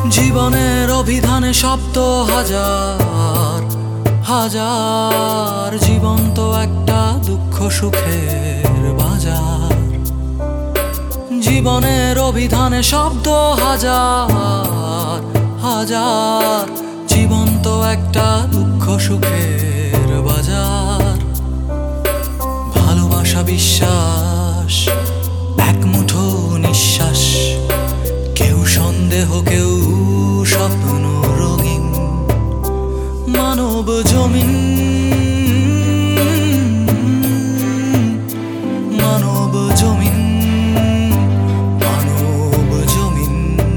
জীবনের অভিধানে শব্দ হাজার হাজার, জীবন তো একটা দুঃখ সুখের বাজার। জীবনের অভিধানে শব্দ হাজার হাজার, জীবন তো একটা দুঃখ সুখের বাজার। ভালোবাসা বিশ্বাস এক মুঠো নিঃশ্বাস, কেউ সন্দেহ কেউ স্বপ্ন রঙিন। মানব জমিন মানব জমিন মানব জমিন।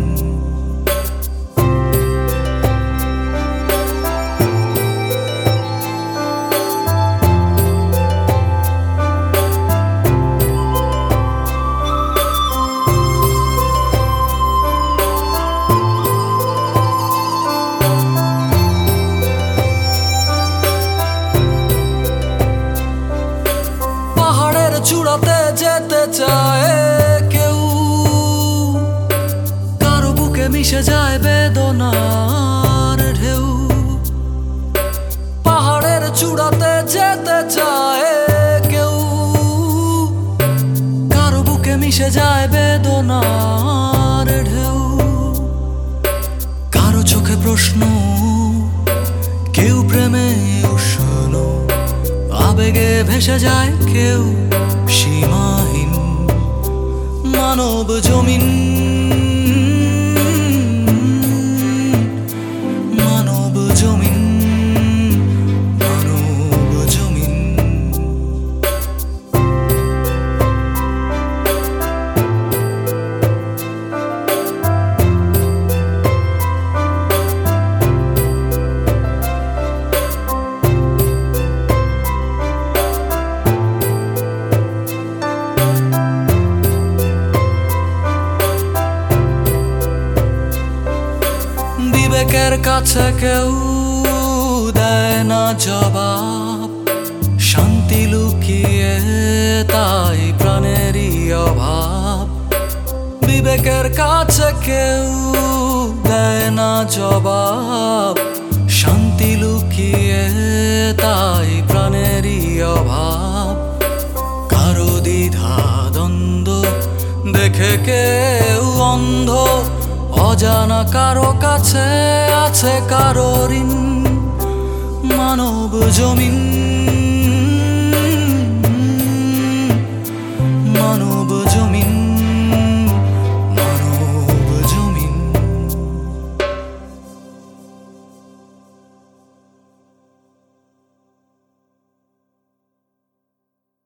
চূড়াতে যেতে চায় কেউ, কারো বুকে মিশে যায় বেদনার ঢেউ। পাহাড়ের চূড়াতে যেতে চায় কেউ, কারো বুকে মিশে যায় বেদনার ঢেউ। কারো চোখে প্রশ্ন, কেউ প্রেমে উষ্ণ, আবেগে ভেসে যায় কেউ সীমাহীন। মানব জমিন মানব জমিন মানব জমিন। বিবেকের কাছে কেউ দেয় না জবাব, শান্তি লুকিয়ে তাই প্রাণেরই অভাব। বিবেকের কাছে কেউ দেয় না জবাব, শান্তি লুকিয়ে তাই প্রাণেরই অভাব। কারো দ্বিধা দ্বন্দ্ব দেখে কেউ অন্ধ, অজানা কারো কাছে আছে কারো ঋণ। মানব জমিন।